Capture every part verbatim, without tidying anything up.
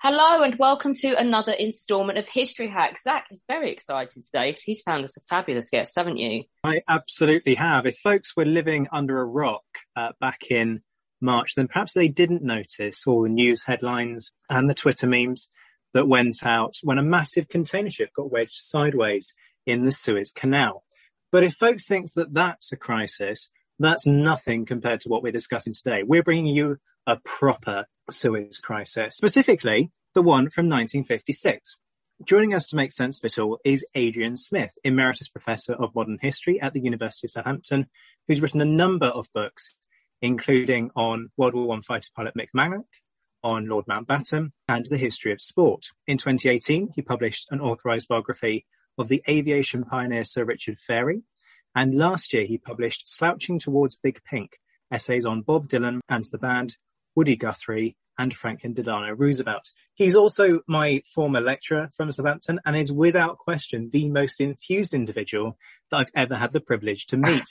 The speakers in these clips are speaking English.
Hello and welcome to another instalment of History Hacks. Zach is very excited today because he's found us a fabulous guest, haven't you? I absolutely have. If folks were living under a rock uh, back in March, then perhaps they didn't notice all the news headlines and the Twitter memes that went out when a massive container ship got wedged sideways in the Suez Canal. But if folks think that that's a crisis, that's nothing compared to what we're discussing today. We're bringing you a proper Suez crisis, specifically the one from nineteen fifty-six. Joining us to make sense of it all is Adrian Smith, Emeritus Professor of Modern History at the University of Southampton, who's written a number of books, including on World War One fighter pilot Mick Mallock, on Lord Mountbatten, and the history of sport. In twenty eighteen, he published an authorised biography of the aviation pioneer Sir Richard Fairey, and last year he published Slouching Towards Big Pink, essays on Bob Dylan and the band, Woody Guthrie, and Franklin Delano Roosevelt. He's also my former lecturer from Southampton and is without question the most enthused individual that I've ever had the privilege to meet.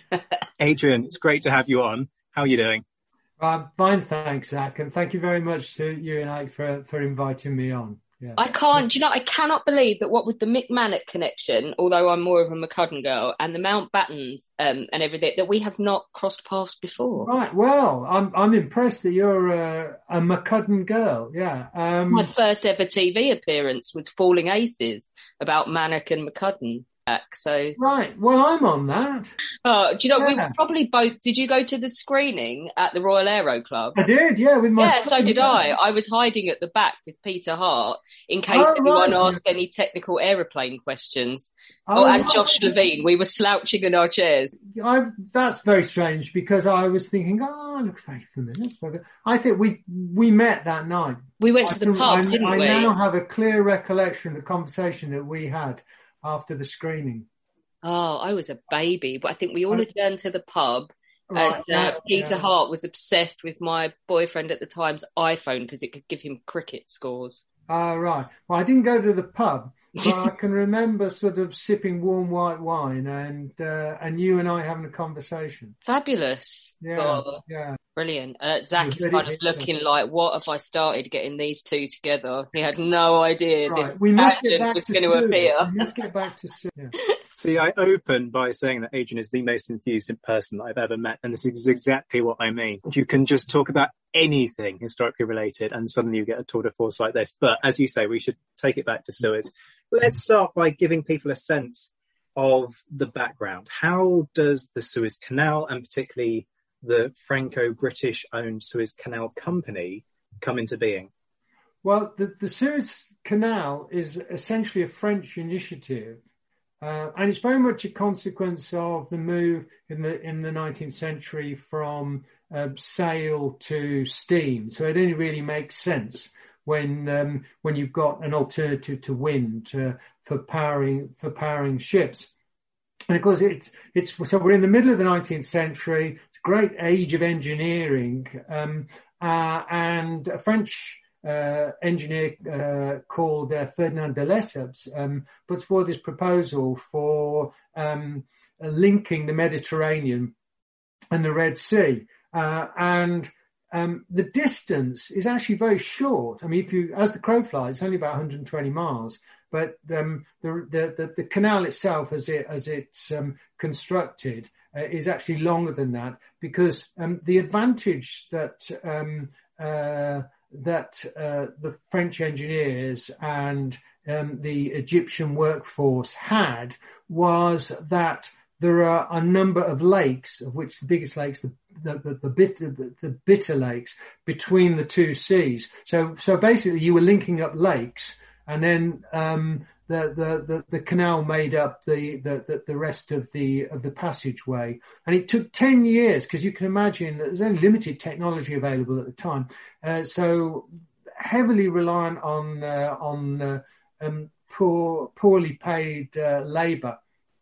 Adrian, it's great to have you on. How are you doing? Uh, fine, thanks, Zach, and thank you very much to you and I for, for inviting me on. Yeah. I can't, do you know, I cannot believe that what with the Mick Mallock connection, although I'm more of a McCudden girl, and the Mountbattens um, and everything, that we have not crossed paths before. Right, well, I'm I'm impressed that you're a, a McCudden girl, yeah. Um, My first ever T V appearance was Falling Aces, about Mallock and McCudden. So right, well, I'm on that. Oh, do you know, yeah. we were probably both, did you go to the screening at the Royal Aero Club? I did, yeah, with my Yeah, son, so did yeah. I. I was hiding at the back with Peter Hart in case Oh, anyone right. asked any technical aeroplane questions. Oh, Oh, and right. Josh Levine, we were slouching in our chairs. I, that's very strange because I was thinking, oh, I look very familiar. I think we we met that night. We went I to the can- pub, I, didn't I we? now have a clear recollection of the conversation that we had after the screening. Oh, I was a baby, but I think we all adjourned to the pub. Right, and uh, yeah, Peter yeah. Hart was obsessed with my boyfriend at the time's iPhone because it could give him cricket scores. Ah, right. Well, I didn't go to the pub, but I can remember sort of sipping warm white wine and uh, and you and I having a conversation. Fabulous. Yeah, God, yeah. brilliant. Uh, Zach It is was kind very of looking like, what have I started getting these two together? He had no idea Right. this We must get pageant back was to going to Sue. appear. We must get back to Sue. Yeah. See, I open by saying that Adrian is the most enthused person that I've ever met, and this is exactly what I mean. You can just talk about anything historically related and suddenly you get a tour de force like this. But as you say, we should take it back to Suez. Let's start by giving people a sense of the background. How does the Suez Canal, and particularly the Franco-British owned Suez Canal Company, come into being? Well, the, the Suez Canal is essentially a French initiative. Uh, and it's very much a consequence of the move in the in the nineteenth century from uh, sail to steam. So it only really makes sense when um, when you've got an alternative to wind uh, for powering for powering ships. And of course, it's it's so we're in the middle of the nineteenth century. It's a great age of engineering, um, uh, and a French Uh, engineer uh, called uh, Ferdinand de Lesseps um, puts forward this proposal for um, uh, linking the Mediterranean and the Red Sea, uh, and um, the distance is actually very short. I mean, if you, as the crow flies, it's only about one hundred twenty miles, but um, the, the the the canal itself, as it as it's um, constructed, uh, is actually longer than that because um, the advantage that um, uh, that uh, the French engineers and um, the Egyptian workforce had was that there are a number of lakes, of which the biggest lakes, the the, the, the, bitter, the bitter lakes, between the two seas. So so basically you were linking up lakes, and then um, the, the, the, the canal made up the, the, the rest of the of the passageway. And it took ten years, because you can imagine that there's only limited technology available at the time. Uh, so heavily reliant on uh, on uh, um, poor, poorly paid uh, labour.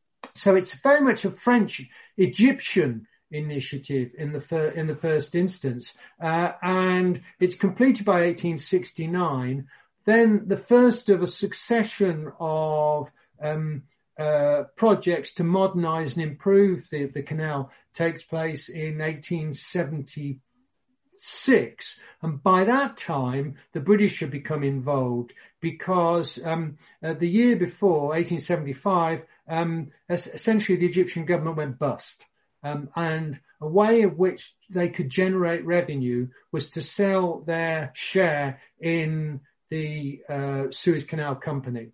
So it's very much a French Egyptian initiative in the fir- in the first instance, uh, and it's completed by eighteen sixty-nine. Then the first of a succession of um, uh, projects to modernise and improve the, the canal takes place in eighteen seventy-four. six. And by that time, the British had become involved because um, uh, the year before, eighteen seventy-five, um, essentially the Egyptian government went bust. Um, and a way of which they could generate revenue was to sell their share in the uh, Suez Canal Company.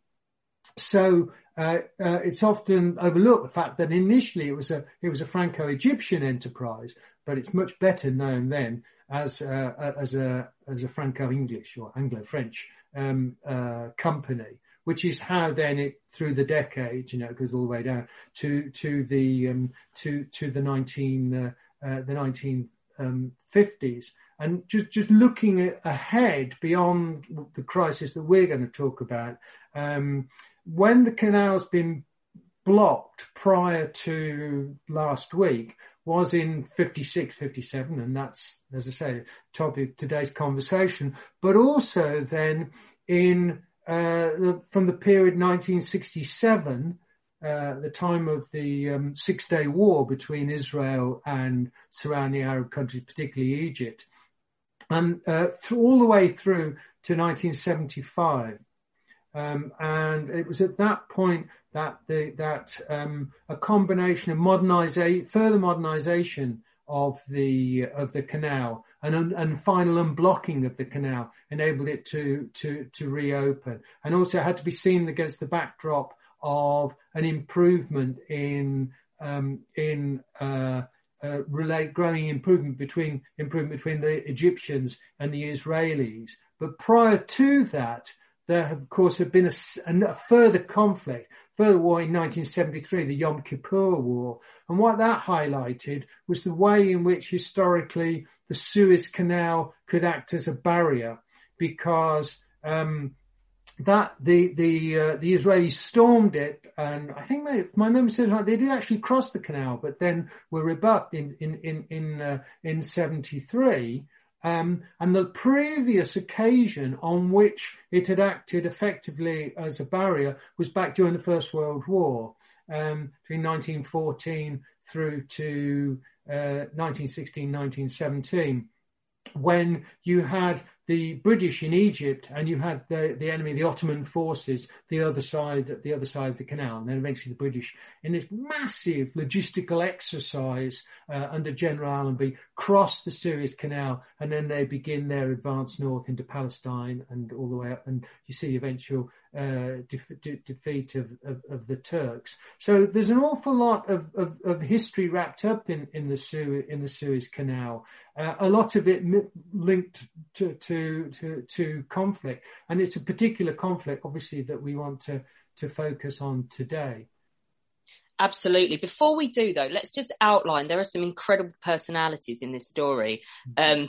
So uh, uh, it's often overlooked the fact that initially it was a it was a Franco-Egyptian enterprise, but it's much better known then as uh, as a as a Franco-English or Anglo-French um, uh, company, which is how then it through the decades, you know, it goes all the way down to to the um, to to the nineteen uh, uh, the nineteen fifties. And just just looking ahead beyond the crisis that we're going to talk about, um, when the canal's been blocked prior to last week was in fifty-six, fifty-seven, and that's, as I say, topic of today's conversation, but also then in uh, the, from the period nineteen sixty-seven, uh, the time of the um, Six-Day War between Israel and surrounding Arab countries, particularly Egypt, and uh, through, all the way through to nineteen seventy-five. Um, and it was at that point that the, that um, a combination of modernization, further modernization of the of the canal and and final unblocking of the canal enabled it to to to reopen, and also had to be seen against the backdrop of an improvement in um, in uh, uh, relate growing improvement between improvement between the Egyptians and the Israelis. But prior to that, there, have, of course, had been a, a further conflict, further war in nineteen seventy-three, the Yom Kippur War. And what that highlighted was the way in which historically the Suez Canal could act as a barrier, because um, that the the uh, the Israelis stormed it, and I think my, if my memory serves right, they did actually cross the canal, but then were rebuffed in in in in, uh, in seventy-three. Um, and the previous occasion on which it had acted effectively as a barrier was back during the First World War, um, between nineteen fourteen through to uh, nineteen sixteen, nineteen seventeen, when you had the British in Egypt and you had the, the enemy, the Ottoman forces, the other side, the other side of the canal, and then eventually the British in this massive logistical exercise uh, under General Allenby crossed the Suez Canal, and then they begin their advance north into Palestine and all the way up, and you see the eventual uh, de- de- defeat of, of, of the Turks. So there's an awful lot of, of, of history wrapped up in, in the Suez, in the Suez Canal. Uh, a lot of it m- linked to, to To, to, to conflict. And it's a particular conflict, obviously, that we want to, to focus on today. Absolutely. Before we do, though, let's just outline. There are some incredible personalities in this story. Um,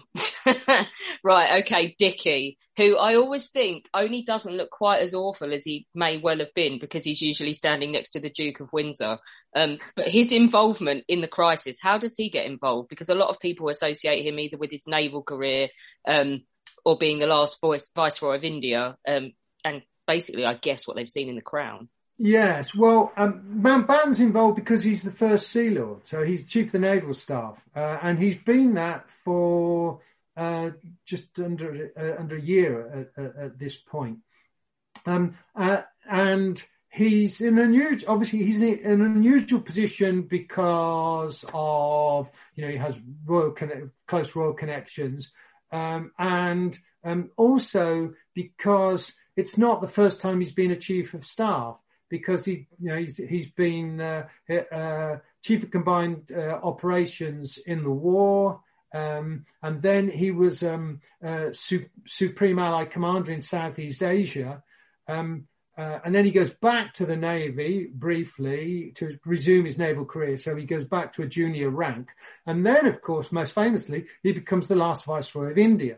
right, okay, Dickie, who I always think only doesn't look quite as awful as he may well have been, because he's usually standing next to the Duke of Windsor. Um, but his involvement in the crisis, how does he get involved? Because a lot of people associate him either with his naval career, um, or being the last voice, Viceroy of India, um, and basically, I guess, what they've seen in The Crown. Yes, well, um, Mountbatten's involved because he's the first Sea Lord, so he's Chief of the Naval Staff, uh, and he's been that for uh, just under uh, under a year at, at, at this point. Um, uh, and he's in an unusual, obviously, he's in an unusual position because of, you know, he has royal conne- close royal connections. Um, and um, also because it's not the first time he's been a chief of staff, because he, you know, he's, he's been uh, uh, chief of combined uh, operations in the war, um, and then he was um, uh, su- supreme allied commander in Southeast Asia, um, uh, and then he goes back to the Navy briefly to resume his naval career. So he goes back to a junior rank. And then, of course, most famously, he becomes the last Viceroy of India.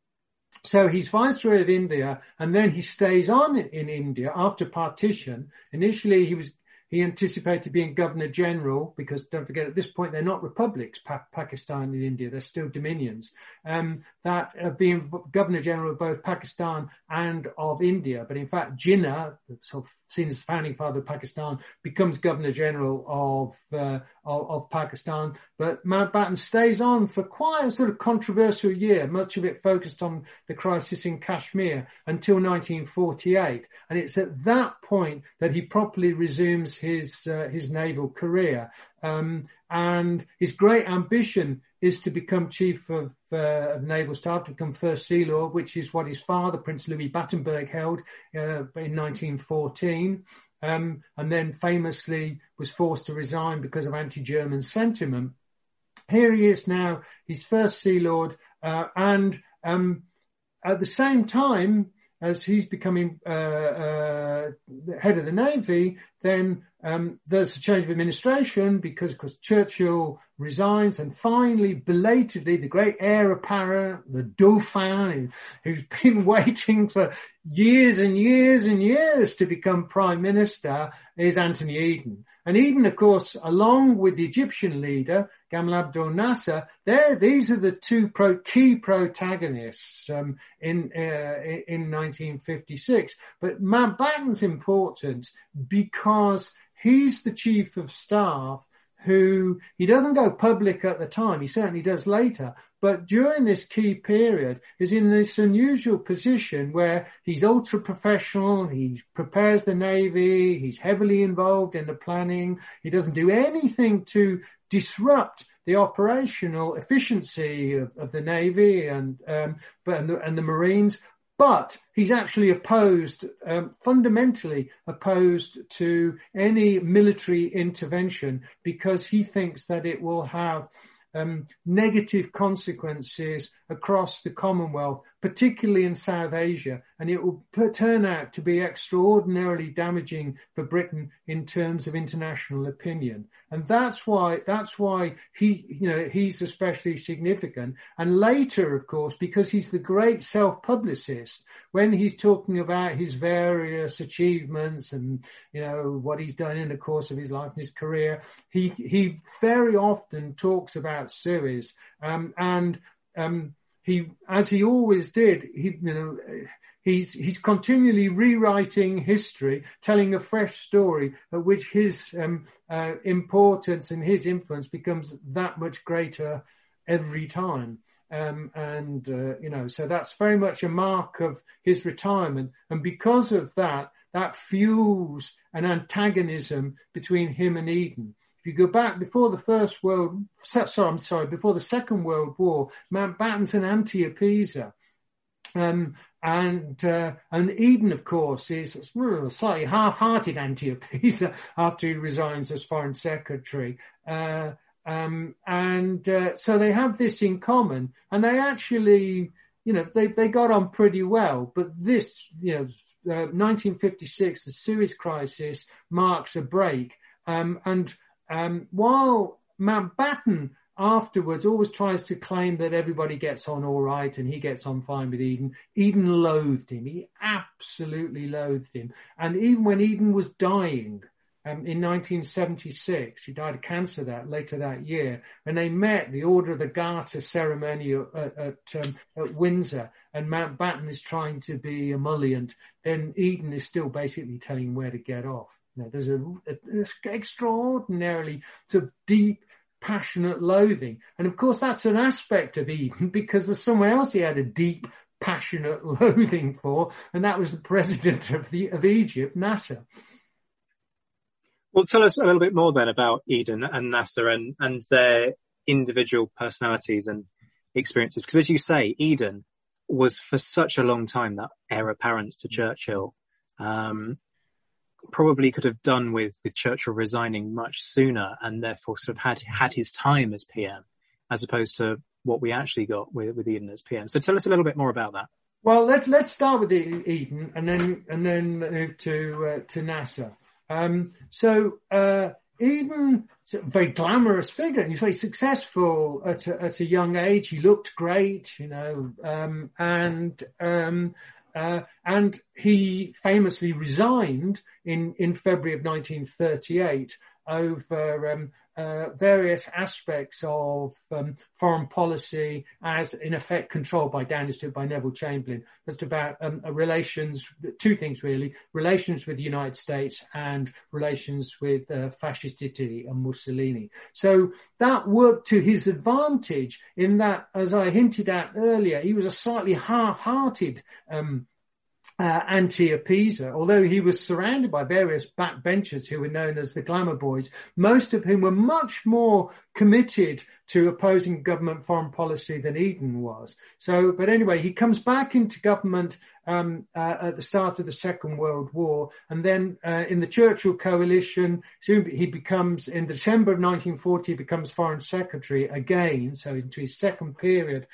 So he's Viceroy of India, and then he stays on in, in India after partition. Initially, he was he anticipated being Governor General, because don't forget at this point they're not republics, pa- Pakistan and India, they're still dominions, um, that uh, being Governor General of both Pakistan and of India. But in fact, Jinnah, sort of seen as founding father of Pakistan, becomes Governor General of, uh, of, of Pakistan. But Mountbatten stays on for quite a sort of controversial year, much of it focused on the crisis in Kashmir, until nineteen forty-eight. And it's at that point that he properly resumes his uh, his naval career. Um, and his great ambition is to become Chief of, uh, of Naval Staff, to become First Sea Lord, which is what his father, Prince Louis Battenberg, held uh, in nineteen fourteen. Um, and then famously was forced to resign because of anti-German sentiment. Here he is now, he's First Sea Lord, uh, and um, at the same time as he's becoming uh, uh, head of the Navy, then um, there's a change of administration because, of course, Churchill resigns, and finally, belatedly, the great heir apparent, the Dauphin, who's been waiting for years and years and years to become Prime Minister, is Anthony Eden. And Eden, of course, along with the Egyptian leader, Gamal Abdel Nasser, they're, these are the two pro, key protagonists um, in uh, in nineteen fifty-six. But Mountbatten's important because he's the chief of staff who, he doesn't go public at the time, he certainly does later, but during this key period is in this unusual position where he's ultra professional, he prepares the Navy, he's heavily involved in the planning, he doesn't do anything to disrupt the operational efficiency of, of the Navy and, um, but, and the, and the Marines. But he's actually opposed, um, fundamentally opposed to any military intervention because he thinks that it will have um, negative consequences across the Commonwealth, particularly in South Asia, and it will p- turn out to be extraordinarily damaging for Britain in terms of international opinion. And that's why, that's why he, you know, he's especially significant. And later, of course, because he's the great self-publicist, when he's talking about his various achievements and, you know, what he's done in the course of his life and his career, he, he very often talks about Suez, um, and, um, he, as he always did, he, you know, he's, he's continually rewriting history, telling a fresh story at which his, um, uh, importance and his influence becomes that much greater every time. Um, and, uh, you know, so that's very much a mark of his retirement. And because of that, that fuels an antagonism between him and Eden. If you go back before the First World, sorry, I'm sorry, before the Second World War, Mountbatten's an anti-appeaser. Um, and, uh, and Eden, of course, is a slightly half-hearted anti-appeaser after he resigns as Foreign Secretary. Uh, um, and, uh, so they have this in common, and they actually, you know, they, they got on pretty well. But this, you know, uh, nineteen fifty-six, the Suez Crisis marks a break. Um, and, Um, while Mountbatten afterwards always tries to claim that everybody gets on all right and he gets on fine with Eden, Eden loathed him. He absolutely loathed him. And even when Eden was dying um, in nineteen seventy-six, he died of cancer that later that year, and they met the Order of the Garter ceremony at, at, um, at Windsor, and Mountbatten is trying to be emollient, then Eden is still basically telling him where to get off. Now, there's a, a extraordinarily sort of deep, passionate loathing. And of course, that's an aspect of Eden because there's someone else he had a deep, passionate loathing for, and that was the president of, the, of Egypt, Nasser. Well, tell us a little bit more then about Eden and Nasser and, and their individual personalities and experiences. Because as you say, Eden was for such a long time that heir apparent to Churchill. Um, probably could have done with, with Churchill resigning much sooner and therefore sort of had, had his time as P M as opposed to what we actually got with, with Eden as P M. So tell us a little bit more about that. Well, let's, let's start with Eden and then, and then move to, uh, to Nasser. Um, so, uh, Eden, a very glamorous figure, and he's very successful at a, at a young age. He looked great, you know, um, and, um, uh, and he famously resigned in, in February of nineteen thirty-eight over um, uh, various aspects of um, foreign policy as, in effect, controlled by down to by Neville Chamberlain. Just about um, relations, two things really, relations with the United States and relations with uh, fascist Italy and Mussolini. So that worked to his advantage in that, as I hinted at earlier, he was a slightly half-hearted um Uh, anti-appeaser, although he was surrounded by various backbenchers who were known as the glamour boys, most of whom were much more committed to opposing government foreign policy than Eden was. So, but anyway, he comes back into government um, uh, at the start of the Second World War, and then uh, in the Churchill coalition, soon he becomes, in December of nineteen forty, he becomes Foreign Secretary again, so into his second period.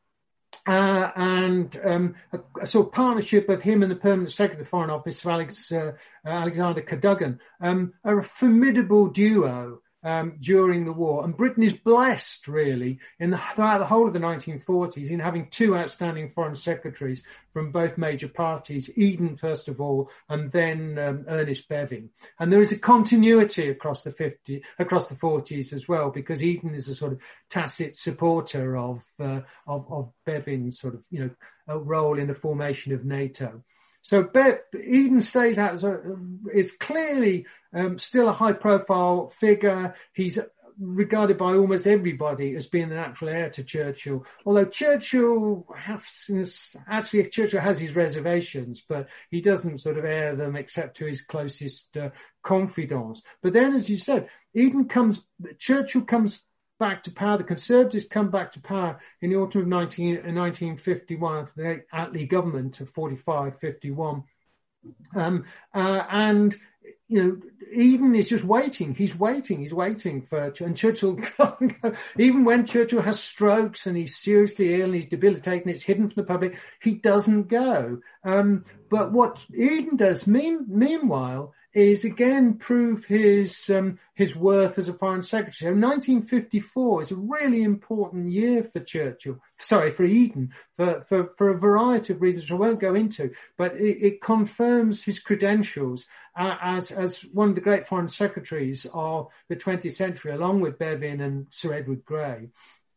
Uh, and um, a, a sort of partnership of him and the Permanent Secretary of the Foreign Office, Alex, uh, Alexander Cadogan, um, are a formidable duo um, during the war. And Britain is blessed, really, in the, throughout the whole of the nineteen forties in having two outstanding foreign secretaries from both major parties, Eden, first of all, and then um, Ernest Bevin. And there is a continuity across the fifty, across the forties as well, because Eden is a sort of tacit supporter of, uh, of, of Bevin's sort of, you know, a role in the formation of NATO. So Be- Eden stays out as a, is clearly um, still a high-profile figure. He's regarded by almost everybody as being the natural heir to Churchill. Although Churchill has, actually Churchill has his reservations, but he doesn't sort of air them except to his closest uh, confidants. But then, as you said, Eden comes, Churchill comes back to power. The Conservatives come back to power in the autumn of nineteen fifty-one, the Attlee government of forty-five fifty-one. Um, uh, and, you know, Eden is just waiting. He's waiting. He's waiting for, and Churchill, even when Churchill has strokes and he's seriously ill and he's debilitated and it's hidden from the public, he doesn't go. Um, but what Eden does mean, meanwhile, is again prove his um, his worth as a foreign secretary. So nineteen fifty-four is a really important year for Churchill, sorry, for Eden, for, for, for a variety of reasons I won't go into, but it, it confirms his credentials uh, as, as one of the great foreign secretaries of the twentieth century, along with Bevin and Sir Edward Grey.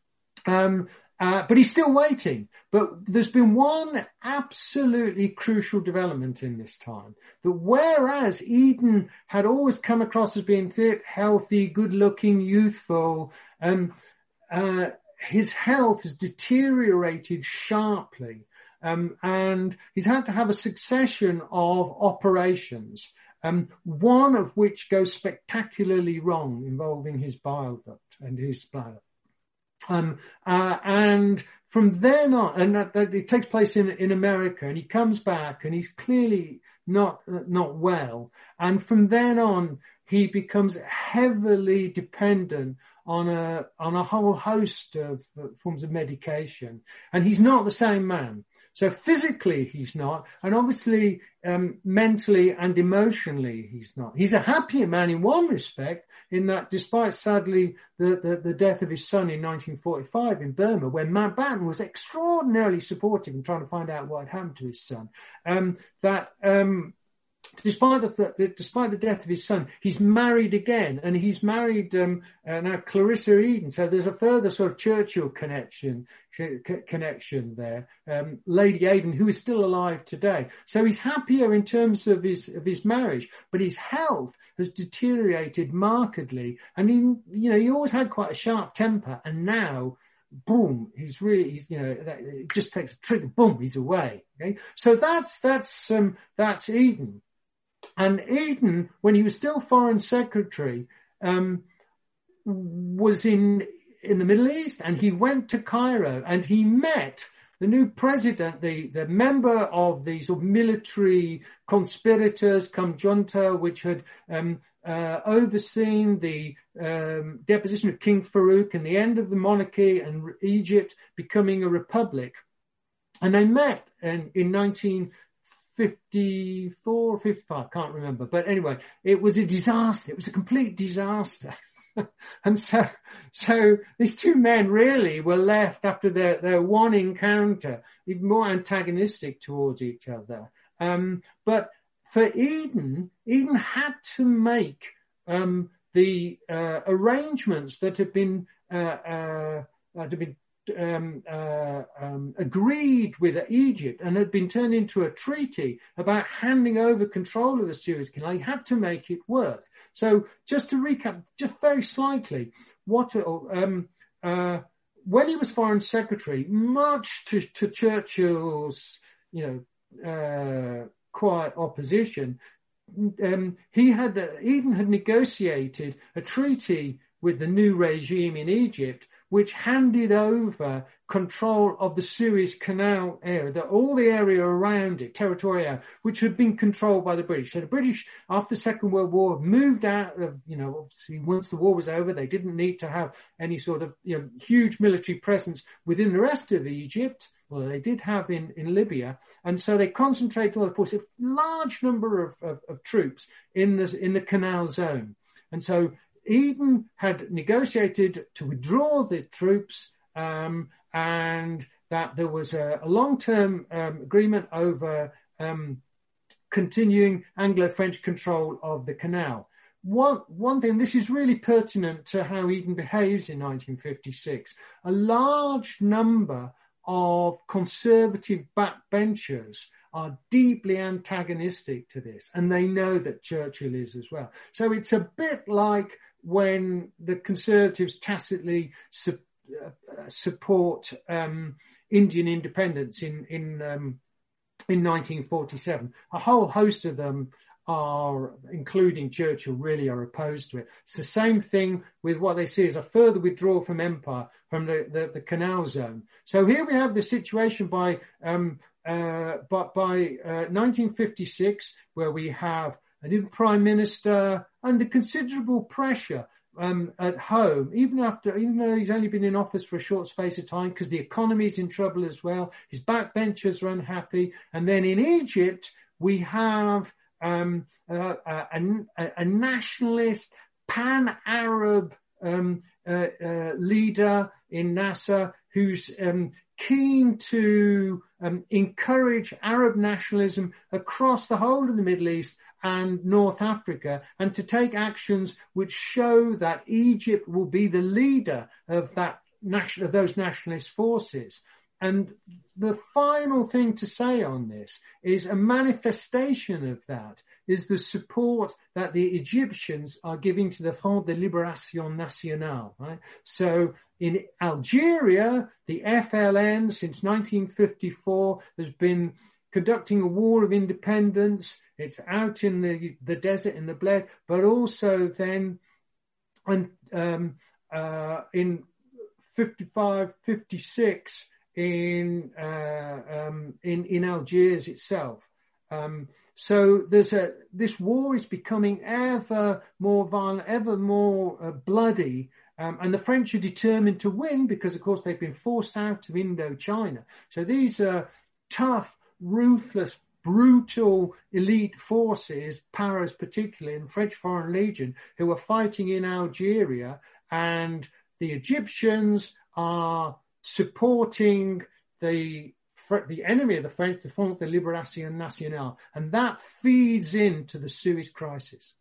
Um, Uh, but he's still waiting. But there's been one absolutely crucial development in this time. That whereas Eden had always come across as being fit, healthy, good-looking, youthful, um, uh, his health has deteriorated sharply. Um, and he's had to have a succession of operations, um, one of which goes spectacularly wrong, involving his bile duct and his bladder. Um, uh, and from then on, and that, that it takes place in, in America, and he comes back and he's clearly not, uh, not well. And from then on, he becomes heavily dependent on a, on a whole host of uh, forms of medication. And he's not the same man. So physically he's not, and obviously um, mentally and emotionally he's not. He's a happier man in one respect, in that despite sadly the, the, the death of his son in nineteen forty-five in Burma, where Mountbatten was extraordinarily supportive in trying to find out what had happened to his son, um, that um, despite the despite the death of his son, he's married again, and he's married um, uh, now Clarissa Eden. So there's a further sort of Churchill connection connection there. Um, Lady Eden, who is still alive today. So he's happier in terms of his of his marriage, but his health has deteriorated markedly, and he you know he always had quite a sharp temper, and now, boom, he's really, he's, you know, it just takes a trigger, boom, he's away. Okay, so that's that's um, that's Eden. And Eden, when he was still Foreign Secretary, um, was in in the Middle East, and he went to Cairo, and he met the new president, the, the member of the sort of military conspirators, cum junta, which had um, uh, overseen the um, deposition of King Farouk and the end of the monarchy and Egypt becoming a republic. And they met in, in nineteen fifty-four, fifty-five, can't remember. But anyway, it was a disaster. It was a complete disaster. And so, so these two men really were left after their, their one encounter, even more antagonistic towards each other. Um, but for Eden, Eden had to make um, the uh, arrangements that had been uh, uh, had been um, uh, um, agreed with Egypt and had been turned into a treaty about handing over control of the Suez Canal. He had to make it work. So just to recap, just very slightly, what um, uh, when he was Foreign Secretary, much to, to Churchill's, you know, uh, quiet opposition, um, he had uh, Eden had negotiated a treaty with the new regime in Egypt, which handed over control of the Suez Canal area, the, all the area around it, territorial, which had been controlled by the British. So the British, after the Second World War, moved out of, you know, obviously once the war was over, they didn't need to have any sort of, you know, huge military presence within the rest of Egypt. Well, they did have in, in Libya. And so they concentrated all the forces, a large number of, of, of troops in the, in the canal zone. And so Eden had negotiated to withdraw the troops, um, and that there was a, a long-term um, agreement over um, continuing Anglo-French control of the canal. One, one thing, this is really pertinent to how Eden behaves in nineteen fifty-six. A large number of conservative backbenchers are deeply antagonistic to this, and they know that Churchill is as well. So it's a bit like when the Conservatives tacitly su- uh, support um, Indian independence in in um, in nineteen forty-seven. A whole host of them are, including Churchill, really are opposed to it. It's the same thing with what they see as a further withdrawal from empire, from the, the, the canal zone. So here we have the situation by um, uh, but by uh, nineteen fifty-six, where we have a new prime minister under considerable pressure um, at home, even after, even though he's only been in office for a short space of time, because the economy is in trouble as well. His backbenchers are unhappy. And then in Egypt, we have um, uh, a, a, a nationalist, pan-Arab um, uh, uh, leader in Nasser who's um, keen to um, encourage Arab nationalism across the whole of the Middle East and North Africa, and to take actions which show that Egypt will be the leader of that national, of those nationalist forces. And the final thing to say on this is a manifestation of that is the support that the Egyptians are giving to the Front de Libération Nationale, right? So in Algeria, the F L N since nineteen fifty-four has been conducting a war of independence. It's out in the, the desert, in the Bled, but also then and, um, uh, in fifty-five, fifty-six in, uh, um, in, in Algiers itself. Um, so there's a, this war is becoming ever more violent, ever more uh, bloody. Um, and the French are determined to win because, of course, they've been forced out of Indochina. So these are tough, ruthless, brutal elite forces, Paras particularly, and French Foreign Legion, who are fighting in Algeria, and the Egyptians are supporting the the enemy of the French, the Front de Libération Nationale, and that feeds into the Suez crisis.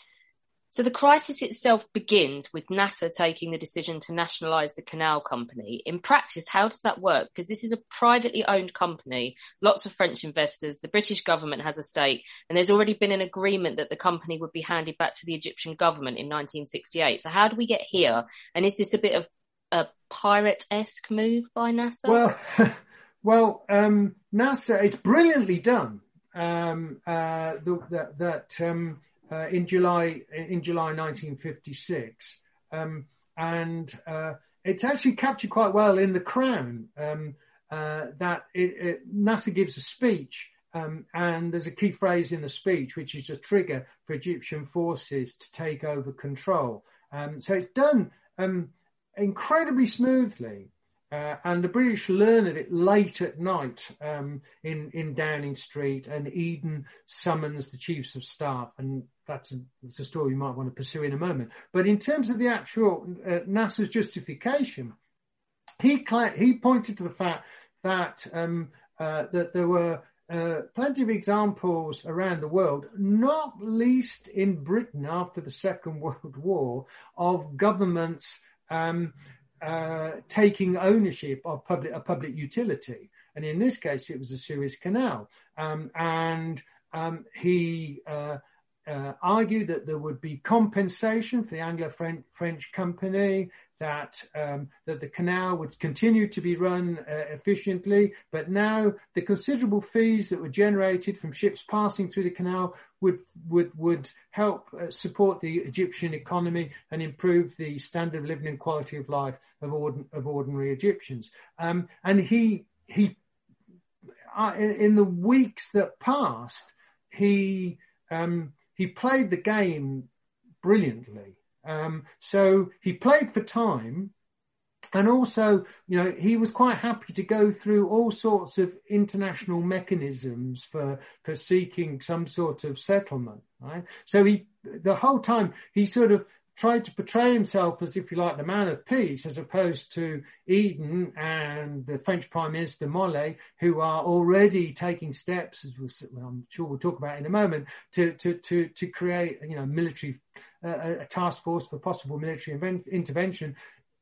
So the crisis itself begins with Nasser taking the decision to nationalise the canal company. In practice, how does that work? Because this is a privately owned company, lots of French investors, the British government has a stake, and there's already been an agreement that the company would be handed back to the Egyptian government in nineteen sixty-eight. So how do we get here? And is this a bit of a pirate-esque move by Nasser? Well, well, um, Nasser, it's brilliantly done. Um, uh, the, that, that um, Uh, in July, in July nineteen fifty-six, um, and uh, it's actually captured quite well in The Crown. Um, uh, that it, it, Nasser gives a speech, um, and there's a key phrase in the speech which is a trigger for Egyptian forces to take over control. Um, so it's done um, incredibly smoothly. Uh, and the British learn of it late at night um, in, in Downing Street, and Eden summons the chiefs of staff and that's a, that's a story we might want to pursue in a moment. But in terms of the actual uh, NASA's justification, he he pointed to the fact that um, uh, that there were uh, plenty of examples around the world, not least in Britain after the Second World War, of governments um, uh, taking ownership of public a public utility. And in this case, it was the Suez Canal. Um, and um, he uh, uh, argued that there would be compensation for the Anglo-French company, that um, that the canal would continue to be run uh, efficiently, but now the considerable fees that were generated from ships passing through the canal would would would help uh, support the Egyptian economy and improve the standard of living and quality of life of, ordin- of ordinary Egyptians. Um, and he he uh, in, in the weeks that passed, he um, he played the game brilliantly. Um, so he played for time, and also, you know, he was quite happy to go through all sorts of international mechanisms for, for seeking some sort of settlement, right? So he, the whole time, he sort of tried to portray himself as, if you like, the man of peace, as opposed to Eden and the French Prime Minister Mollet, who are already taking steps, as we'll, I'm sure we'll talk about in a moment, to to to to create, you know, military uh, a task force for possible military event, intervention.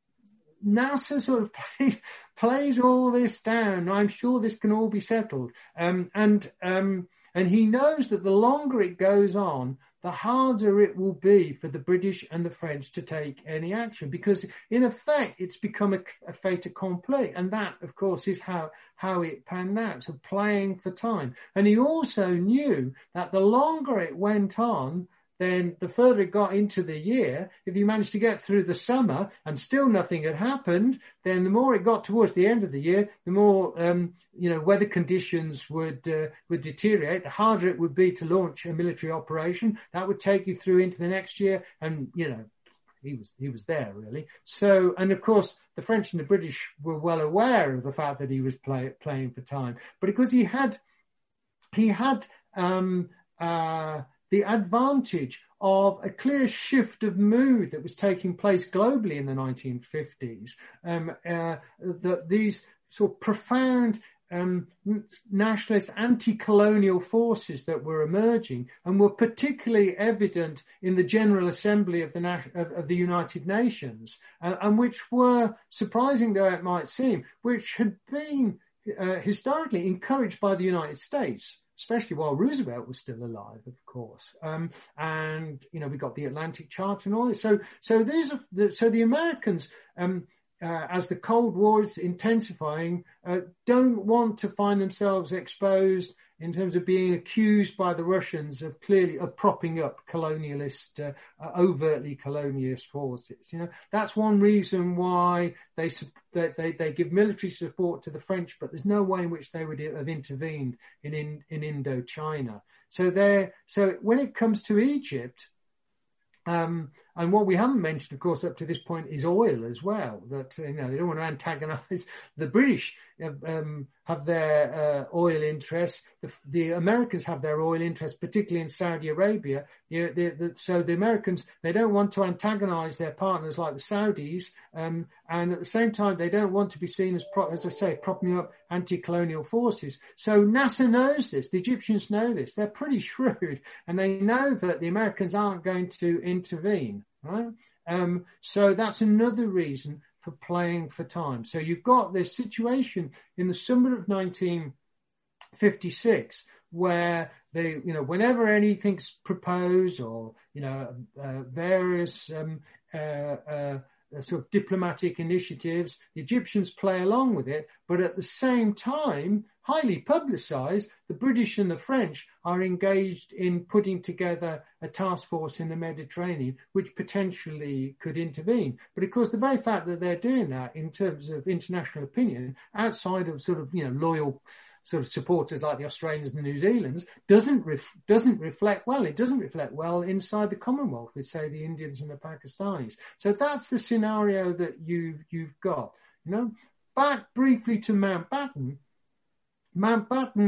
NASA sort of play, plays all this down. I'm sure this can all be settled, um, and um, and he knows that the longer it goes on, the harder it will be for the British and the French to take any action, because in effect it's become a, a fait accompli, and that, of course, is how how it panned out, so playing for time. And he also knew that the longer it went on, then the further it got into the year, if you managed to get through the summer and still nothing had happened, then the more it got towards the end of the year, the more um, you know weather conditions would uh, would deteriorate. The harder it would be to launch a military operation. That would take you through into the next year, and you know he was he was there really. So, and of course the French and the British were well aware of the fact that he was play, playing for time, but because he had he had. Um, uh, the advantage of a clear shift of mood that was taking place globally in the nineteen fifties. Um, uh, the, these sort of profound um, nationalist anti-colonial forces that were emerging and were particularly evident in the General Assembly of the, Na- of, of the United Nations, uh, and which were, surprising though it might seem, which had been uh, historically encouraged by the United States, especially while Roosevelt was still alive, of course. Um, and, you know, we got the Atlantic Charter and all this. So, so these are the, so the Americans, um, uh, as the Cold War is intensifying, uh, don't want to find themselves exposed in terms of being accused by the Russians of clearly of propping up colonialist, uh, uh, overtly colonialist forces. You know, that's one reason why they, they they they give military support to the French, but there's no way in which they would have intervened in in, in Indochina. So there, so when it comes to Egypt. Um, and what we haven't mentioned, of course, up to this point is oil as well. That, you know, they don't want to antagonise the British. Um, have their uh, oil interests. The, the Americans have their oil interests, particularly in Saudi Arabia. The, the, the, so the Americans, they don't want to antagonise their partners like the Saudis, um, and at the same time, they don't want to be seen as, pro, as I say, propping up anti-colonial forces. So NASA knows this. The Egyptians know this. They're pretty shrewd, and they know that the Americans aren't going to intervene. Right? Um, so that's another reason for playing for time. So you've got this situation in the summer of nineteen fifty-six where they, you know, whenever anything's proposed or, you know, uh, various um, uh, uh, sort of diplomatic initiatives, the Egyptians play along with it, but at the same time, highly publicized, the British and the French are engaged in putting together a task force in the Mediterranean, which potentially could intervene. But of course, the very fact that they're doing that in terms of international opinion, outside of sort of, you know, loyal sort of supporters like the Australians and the New Zealanders, doesn't ref- doesn't reflect well. It doesn't reflect well inside the Commonwealth with, say, the Indians and the Pakistanis. So that's the scenario that you've you've got. You know, back briefly to Mountbatten. Mountbatten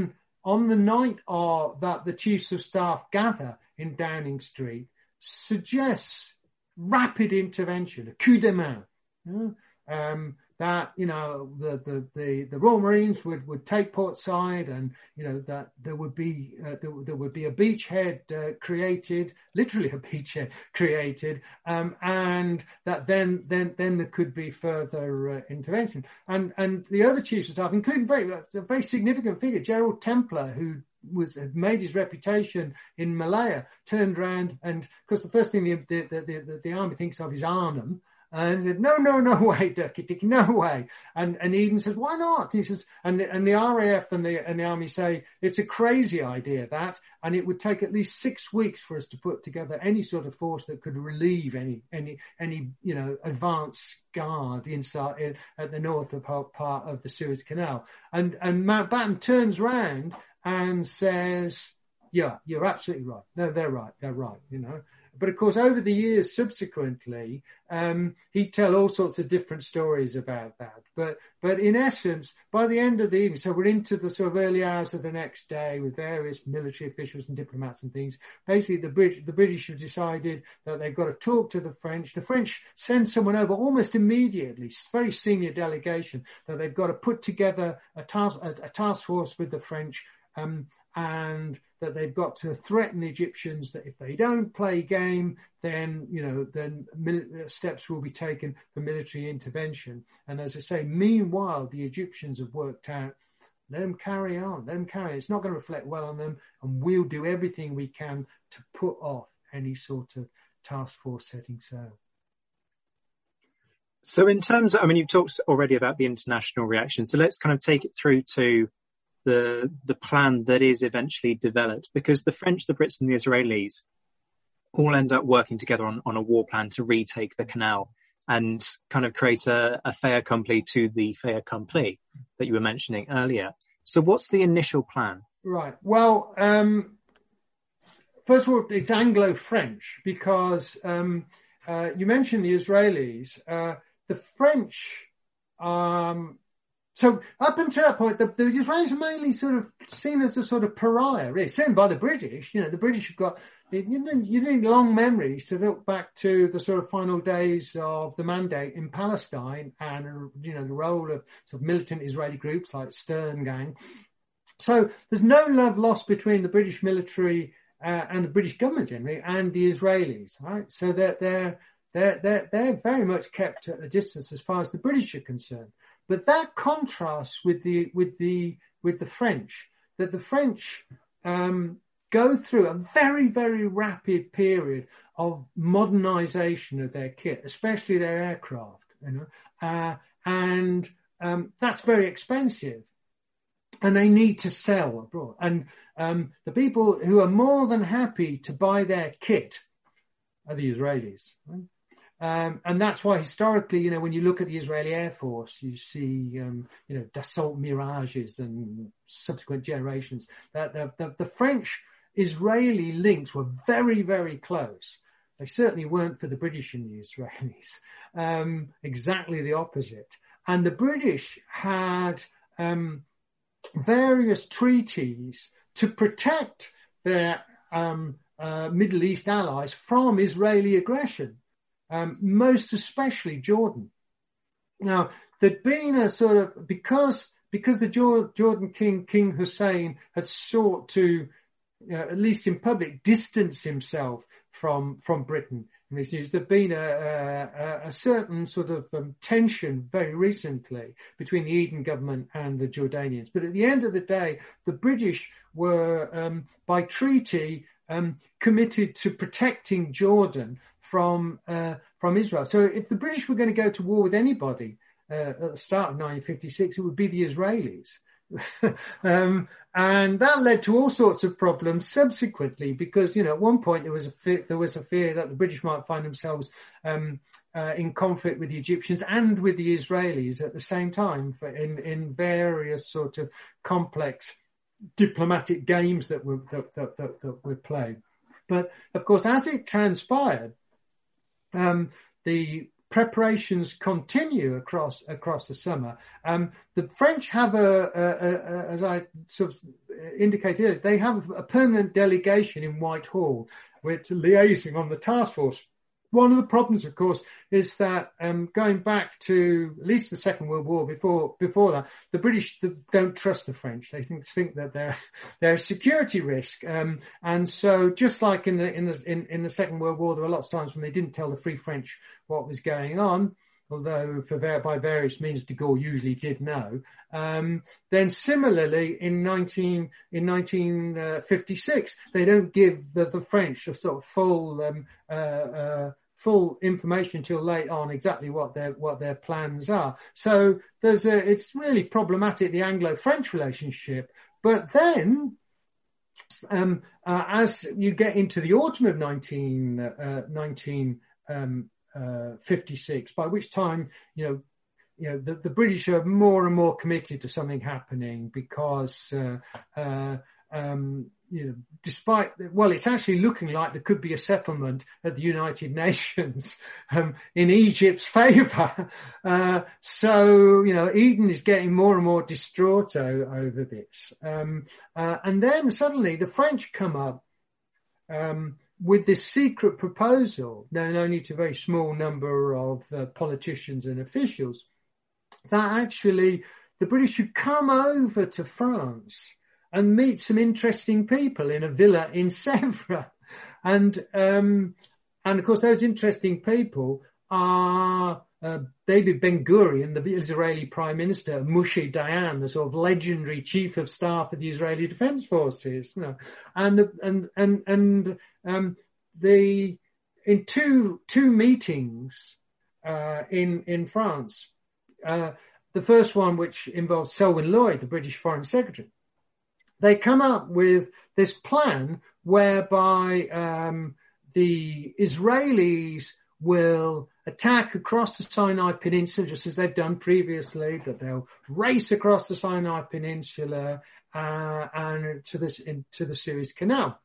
on the night of that the chiefs of staff gather in Downing Street suggests rapid intervention, a coup de main. Yeah? Um, that, you know, the, the, the, the Royal Marines would, would take port side, and, you know, that there would be, uh, there, there would be a beachhead uh, created, literally a beachhead created, um, and that then, then, then there could be further uh, intervention. And, and the other chiefs of staff, including very, a very significant figure, Gerald Templer, who was had made his reputation in Malaya, turned around, and because the first thing the, the, the, the, the army thinks of is Arnhem. And he said, no, no, no way, Dirty Dick, no way. And and Eden says, why not? He says, and the, and the R A F and the and the army say it's a crazy idea, that, and it would take at least six weeks for us to put together any sort of force that could relieve any any any you know advance guard inside in, at the northern part, part of the Suez Canal. And and Mountbatten turns round and says, yeah, you're absolutely right. No, they're right. They're right. You know. But of course, over the years subsequently, um, he'd tell all sorts of different stories about that. But but in essence, by the end of the evening, so we're into the sort of early hours of the next day with various military officials and diplomats and things. Basically, the British, the British have decided that they've got to talk to the French. The French send someone over almost immediately, very senior delegation, that they've got to put together a task a, a task force with the French. Um, and that they've got to threaten the Egyptians that if they don't play game, then, you know, then mil- steps will be taken for military intervention. And as I say, meanwhile, the Egyptians have worked out, let them carry on, let them carry. It's not going to reflect well on them, and we'll do everything we can to put off any sort of task force setting sail. So in terms of, I mean, you've talked already about the international reaction. So let's kind of take it through to the the plan that is eventually developed, because the French, the Brits and the Israelis all end up working together on, on a war plan to retake the canal and kind of create a, a fait accompli to the fait accompli that you were mentioning earlier. So what's the initial plan? Right. Well, um, first of all, it's Anglo-French, because um, uh, you mentioned the Israelis. Uh, the French... Um, So up until that point, the, the Israelis are mainly sort of seen as a sort of pariah, really, seen by the British. You know, the British have got, you need, you need long memories to look back to the sort of final days of the Mandate in Palestine and, you know, the role of sort of militant Israeli groups like Stern Gang. So there's no love lost between the British military uh, and the British government generally and the Israelis, right? So that they're, they're, they're, they're very much kept at a distance as far as the British are concerned. But that contrasts with the with the with the French, that the French um, go through a very very rapid period of modernisation of their kit, especially their aircraft, you know, uh, and um, that's very expensive, and they need to sell abroad. And um, the people who are more than happy to buy their kit are the Israelis. Right? Um, and that's why historically, you know, when you look at the Israeli Air Force, you see, um, you know, Dassault Mirages and subsequent generations, that the, the, the French-Israeli links were very, very close. They certainly weren't for the British and the Israelis. Um, exactly the opposite. And the British had um, various treaties to protect their um, uh, Middle East allies from Israeli aggression. Um, most especially Jordan. Now, there'd been a sort of, because because the Jordan king, King Hussein, had sought to, you know, at least in public, distance himself from from Britain in these news, there'd been a, a, a certain sort of um, tension very recently between the Eden government and the Jordanians. But at the end of the day, the British were, um, by treaty, um, committed to protecting Jordan from uh, from Israel. So if the British were going to go to war with anybody uh, at the start of nineteen fifty-six, it would be the Israelis. um, and that led to all sorts of problems subsequently, because, you know, at one point there was a fear, there was a fear that the British might find themselves um, uh, in conflict with the Egyptians and with the Israelis at the same time for, in, in various sort of complex diplomatic games that were that, that, that, that were played. But of course, as it transpired, um, the preparations continue across across the summer. Um, the French have a, a, a, a, as I sort of indicated, they have a permanent delegation in Whitehall, which liaising on the task force. One of the problems, of course, is that um, going back to at least the Second World War, before before that, the British don't trust the French. They think think that they're they're a security risk, um, and so just like in the in the in, in the Second World War, there were lots of times when they didn't tell the Free French what was going on. Although for by various means de Gaulle usually did know. Um, then similarly in nineteen in nineteen fifty-six, they don't give the, the French a sort of full um, uh, uh, full information until late on exactly what their what their plans are. So there's a it's really problematic, the Anglo-French relationship. But then um, uh, as you get into the autumn of nineteen uh, nineteen um, Uh, fifty-six, by which time, you know, you know, the, the British are more and more committed to something happening because, uh, uh, um, you know, despite, well, it's actually looking like there could be a settlement at the United Nations um, in Egypt's favour. Uh, so, you know, Eden is getting more and more distraught o- over this. Um, uh, and then suddenly the French come up, um, with this secret proposal, known only to a very small number of uh, politicians and officials, that actually the British should come over to France and meet some interesting people in a villa in Sèvres. And, um, and of course, those interesting people are uh, David Ben-Gurion, the Israeli Prime Minister, Moshe Dayan, the sort of legendary chief of staff of the Israeli Defense Forces, you know, and the, and and and um, the in two two meetings uh, in in France, uh, the first one which involved Selwyn Lloyd, the British Foreign Secretary, they come up with this plan whereby um, the Israelis will attack across the Sinai Peninsula, just as they've done previously, that they'll race across the Sinai Peninsula uh, and to, this, in, to the Suez Canal.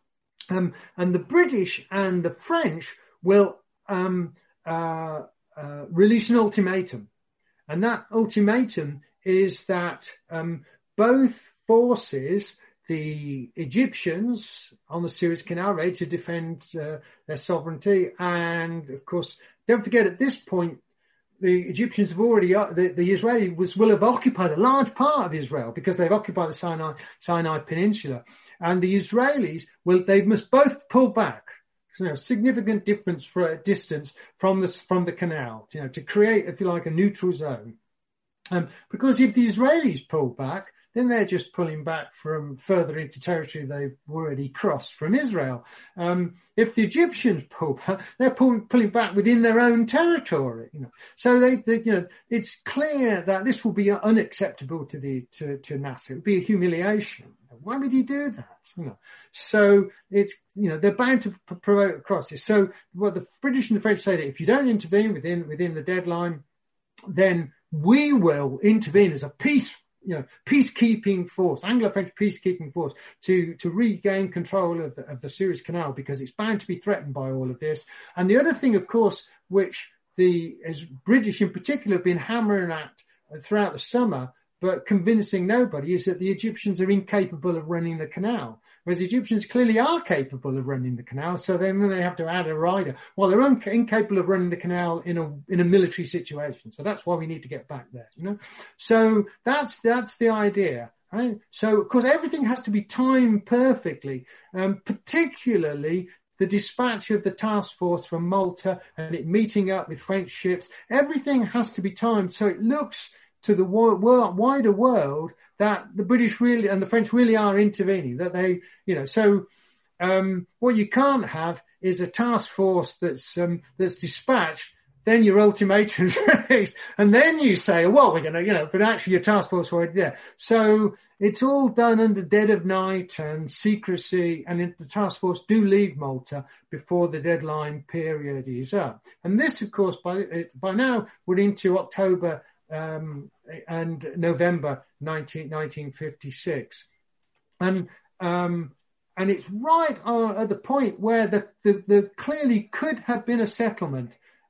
Um, and the British and the French will um, uh, uh, release an ultimatum. And that ultimatum is that um, both forces, the Egyptians on the Suez Canal, ready to defend uh, their sovereignty. And, of course, don't forget at this point, the Egyptians have already, uh, the, the Israelis will have occupied a large part of Israel because they've occupied the Sinai, Sinai Peninsula. And the Israelis will, they must both pull back. So, you know, significant difference for a distance from the, from the canal, you know, to create, if you like, a neutral zone. Um, because if the Israelis pull back, then they're just pulling back from further into territory they've already crossed from Israel. Um, if the Egyptians pull back, they're pull, pulling back within their own territory. You know. So they, they, you know, it's clear that this will be unacceptable to the to, to Nasser. It would be a humiliation. Why would he do that? You know. So it's, you know, they're bound to provoke crosses. So what the British and the French say that if you don't intervene within within the deadline, then we will intervene as a peace. You know, peacekeeping force, Anglo-French peacekeeping force, to to regain control of the, of the Suez Canal, because it's bound to be threatened by all of this. And the other thing, of course, which the as British in particular have been hammering at throughout the summer, but convincing nobody, is that the Egyptians are incapable of running the canal. Whereas the Egyptians clearly are capable of running the canal, so then they have to add a rider. Well, they're un- incapable of running the canal in a in a military situation, so that's why we need to get back there. You know, so that's that's the idea. Right? So, of course, everything has to be timed perfectly, um, particularly the dispatch of the task force from Malta and it meeting up with French ships. Everything has to be timed so it looks to the wo- wider world that the British really and the French really are intervening, that they, you know, so um, what you can't have is a task force that's um, that's dispatched, then your ultimatum's released, and then you say, well, we're going to, you know, but actually your task force already there. So it's all done under dead of night and secrecy, and the task force do leave Malta before the deadline period is up. And this, of course, by by now we're into October um and November nineteen fifty-six, and um and it's right uh, at the point where the, the the clearly could have been a settlement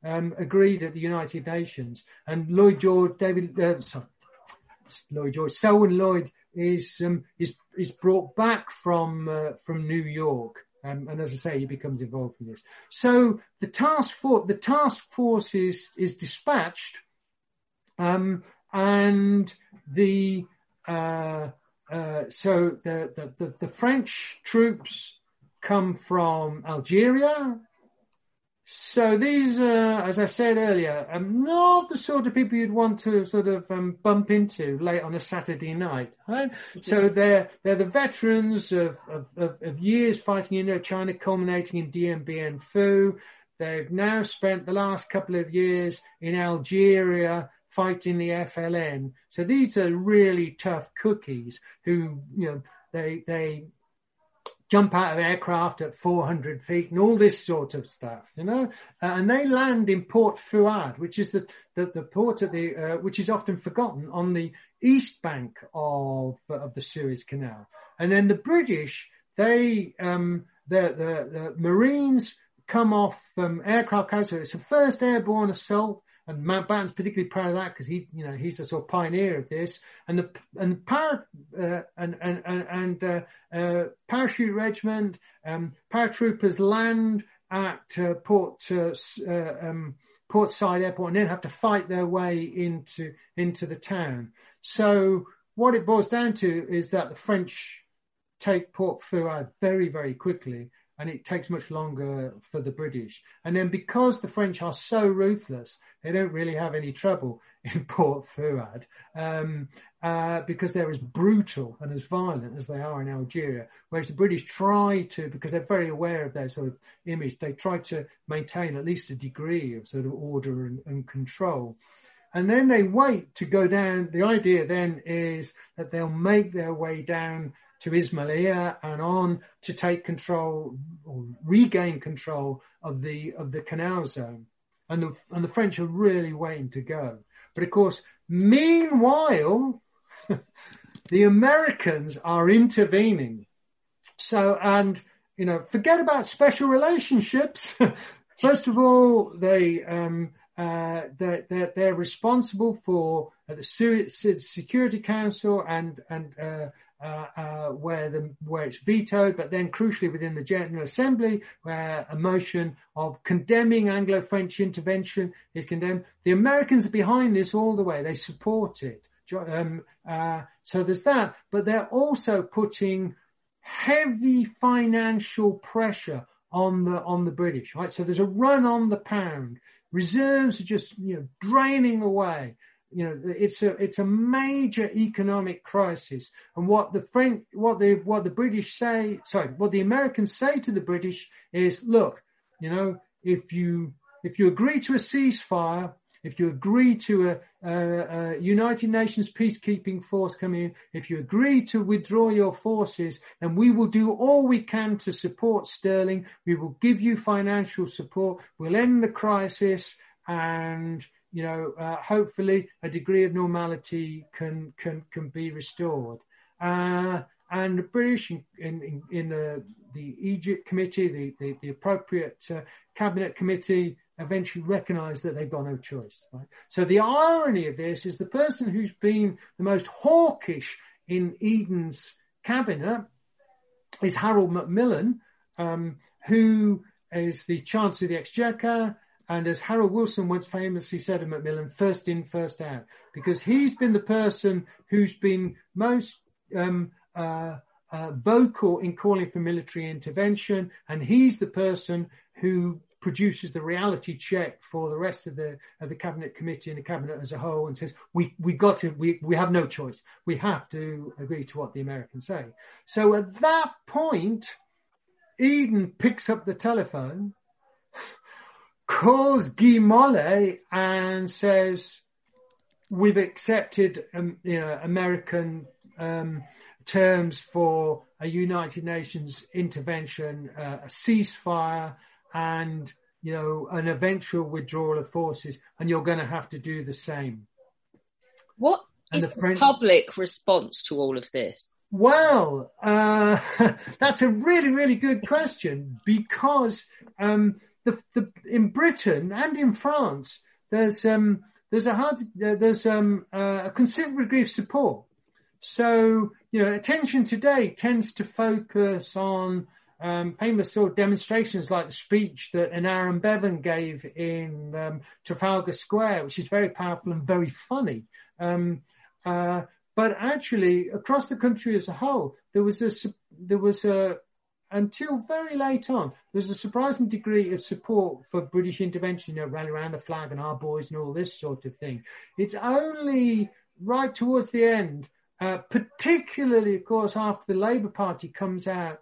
um, agreed at the United Nations, and Lloyd George, David, uh, sorry, Lloyd George, Selwyn Lloyd is um, is is brought back from uh, from New York. Um, and as I say, he becomes involved in this. So the task force, the task force is, is dispatched, um, and the, uh, uh, so the, the, the, the French troops come from Algeria. So these are, as I said earlier, um, not the sort of people you'd want to sort of um, bump into late on a Saturday night. Right? So they're they're the veterans of, of, of, of years fighting in Indochina, culminating in Dien Bien Phu. They've now spent the last couple of years in Algeria fighting the F L N. So these are really tough cookies who, you know, they they. jump out of aircraft at four hundred feet and all this sort of stuff, you know, uh, and they land in Port Fouad, which is the, the, the port at the, uh, which is often forgotten on the east bank of, of the Suez Canal. And then the British, they, um, the, the, the Marines come off from um, aircraft carriers. So it's a first airborne assault. And Mountbatten's particularly proud of that because he, you know, he's a sort of pioneer of this. And the and the para, uh, and and and, and uh, uh, parachute regiment, um, paratroopers land at uh, Port uh, uh, um, Port Said Airport and then have to fight their way into into the town. So what it boils down to is that the French take Port Fouad very very quickly. And it takes much longer for the British. And then because the French are so ruthless, they don't really have any trouble in Port Fouad, um, uh, because they're as brutal and as violent as they are in Algeria. Whereas the British try to, because they're very aware of their sort of image, they try to maintain at least a degree of sort of order and, and control. And then they wait to go down. The idea then is that they'll make their way down to Ismailia and on to take control or regain control of the of the canal zone. And the, and the French are really waiting to go. But of course, meanwhile, the Americans are intervening. So, and, you know, forget about special relationships. First of all, they, um, uh, they're, they're, they're responsible for uh, the Security Council and, and, uh, Uh, uh, where the where it's vetoed, but then crucially within the General Assembly, where a motion of condemning Anglo-French intervention is condemned. The Americans are behind this all the way; they support it. Um, uh, so there's that, but they're also putting heavy financial pressure on the on the British. Right, so there's a run on the pound. Reserves are just you know draining away. You know, it's a it's a major economic crisis, and what the French, what the what the British say, sorry, what the Americans say to the British is, look, you know, if you if you agree to a ceasefire, if you agree to a, a, a United Nations peacekeeping force coming in, if you agree to withdraw your forces, then we will do all we can to support Sterling. We will give you financial support. We'll end the crisis and. You know, uh, hopefully a degree of normality can can can be restored. Uh, and the British in in, in the the Egypt committee, the the, the appropriate uh, cabinet committee, eventually recognise that they've got no choice. Right? So the irony of this is the person who's been the most hawkish in Eden's cabinet is Harold Macmillan, um, who is the Chancellor of the Exchequer. And as Harold Wilson once famously said of Macmillan, first in, first out, because he's been the person who's been most um, uh, uh, vocal in calling for military intervention, and he's the person who produces the reality check for the rest of the of the cabinet committee and the cabinet as a whole, and says we we got to we we have no choice, we have to agree to what the Americans say. So at that point, Eden picks up the telephone, calls Guy Mollet and says, we've accepted, um, you know, American um, terms for a United Nations intervention, uh, a ceasefire, and, you know, an eventual withdrawal of forces, and you're going to have to do the same. What and is the, the French- public response to all of this? Well, uh, that's a really, really good question, because um, the, the in Britain and in France, there's um, there's a hard uh, there's um, uh, a considerable degree of support. So you know, attention today tends to focus on um, famous sort of demonstrations like the speech that Aneurin Bevan gave in um, Trafalgar Square, which is very powerful and very funny. Um, uh, but actually, across the country as a whole, there was a there was a until very late on, there was a surprising degree of support for British intervention, you know, rally around the flag and our boys and all this sort of thing. It's only right towards the end, uh, particularly, of course, after the Labour Party comes out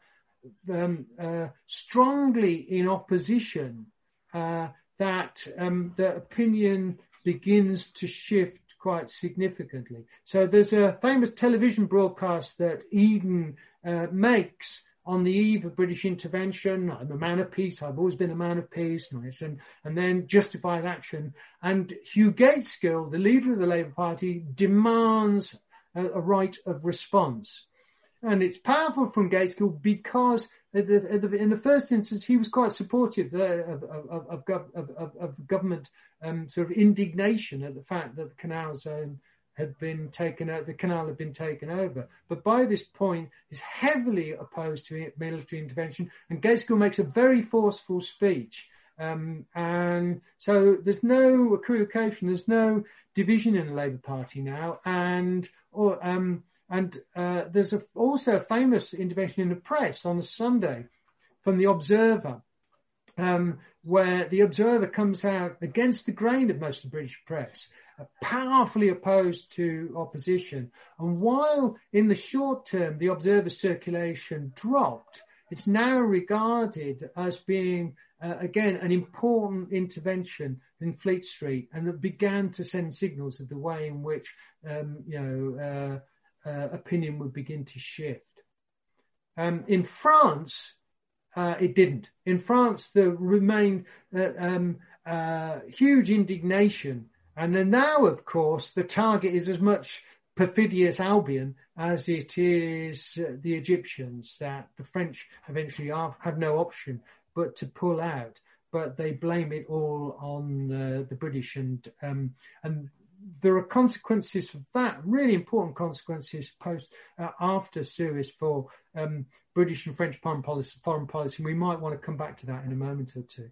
um, uh, strongly in opposition, uh, that um, the opinion begins to shift quite significantly. So there's a famous television broadcast that Eden uh, makes on the eve of British intervention. I'm a man of peace. I've always been a man of peace. Nice. And, and then justified action. And Hugh Gaitskell, the leader of the Labour Party, demands a, a right of response. And it's powerful from Gaitskell because at the, at the, in the first instance, he was quite supportive of, of, of, of, of, of government um, sort of indignation at the fact that the canal zone had been taken out, the canal had been taken over. But by this point, is heavily opposed to military intervention, and Gaitskell makes a very forceful speech. Um, and so there's no equivocation, there's no division in the Labour Party now, and or um, and uh, there's a, also a famous intervention in the press on a Sunday from the Observer, um, where the Observer comes out against the grain of most of the British press, powerfully opposed to opposition. And while in the short term the Observer's circulation dropped, it's now regarded as being, uh, again, an important intervention in Fleet Street, and that began to send signals of the way in which, um, you know, uh, uh, opinion would begin to shift. Um, in France, uh, it didn't. In France, there remained uh, um, uh, huge indignation. And then now, of course, the target is as much perfidious Albion as it is uh, the Egyptians, that the French eventually are, have no option but to pull out. But they blame it all on uh, the British. And um, and there are consequences of that, really important consequences post uh, after Suez for um, British and French foreign policy, foreign policy. And we might want to come back to that in a moment or two.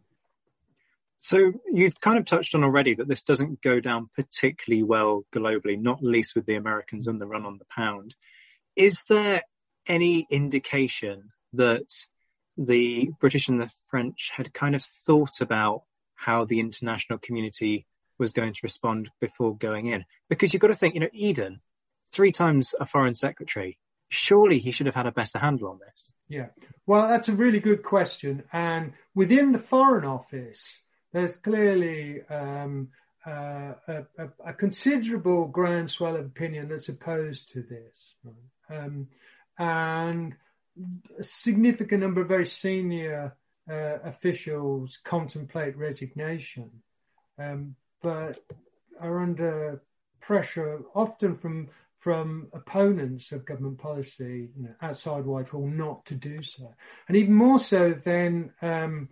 So you've kind of touched on already that this doesn't go down particularly well globally, not least with the Americans and the run on the pound. Is there any indication that the British and the French had kind of thought about how the international community was going to respond before going in? Because you've got to think, you know, Eden, three times a foreign secretary, surely he should have had a better handle on this. Yeah, well, that's a really good question. And within the Foreign Office, there's clearly um, uh, a, a, a considerable groundswell of opinion that's opposed to this. Right? Um, and a significant number of very senior uh, officials contemplate resignation, um, but are under pressure, often from from opponents of government policy, you know, outside Whitehall, not to do so. And even more so than um,